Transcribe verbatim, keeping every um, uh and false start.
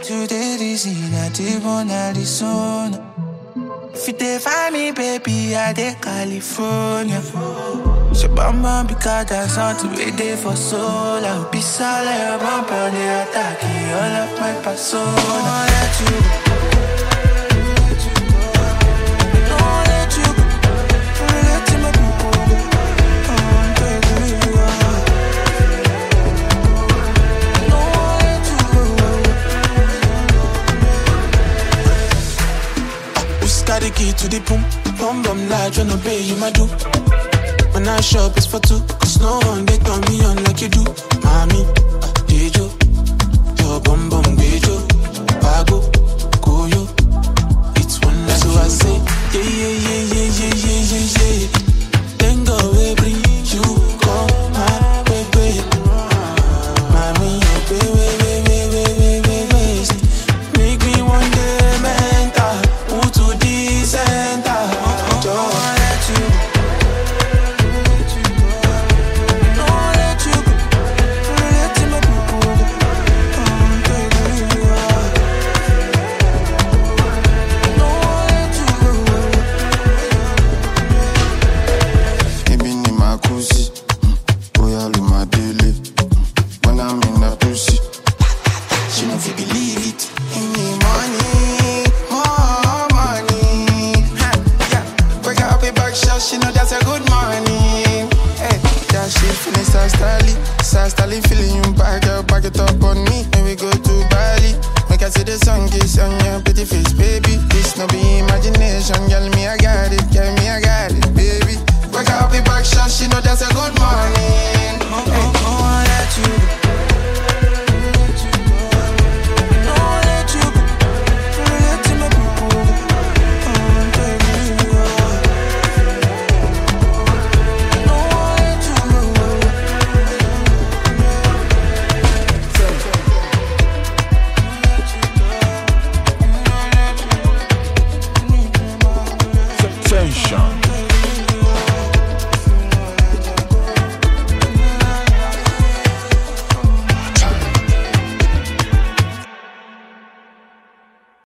Today this in a T-Bona Arizona. If you dey find me, baby, I dey California. So bam bam because that's something we dey for soul. I'll be solid, bam bam, they attack you, all of my persona. Don't let you go. Don't let you go. Don't let my people go. Don't let you go. Don't let you go. Who's got the key to the boom? Bum bum large, wanna pay you my due. When I shop, it's for two. Cause no one get on me on like you do. Mommy, did you? Your bum bum, did you? Pago, go you. It's one night, so I say, yeah, yeah, yeah, yeah, yeah, yeah, yeah, yeah. Then go away, bring you, come my way, way. Mommy, way, way, way, way, way, way, way, way. Make me one day mental. Move to the center. Don't let you. She know that's a good morning. Hey, that shit feeling so stylish, so stylish, feeling you back up, back it up on me. And we go to Bali, make I see the sun kiss on your pretty face, baby. This no be imagination, girl, me I got it, girl, me I got it, baby. Wake up, be back shot, she know that's a good morning. Hey, I won't let you go.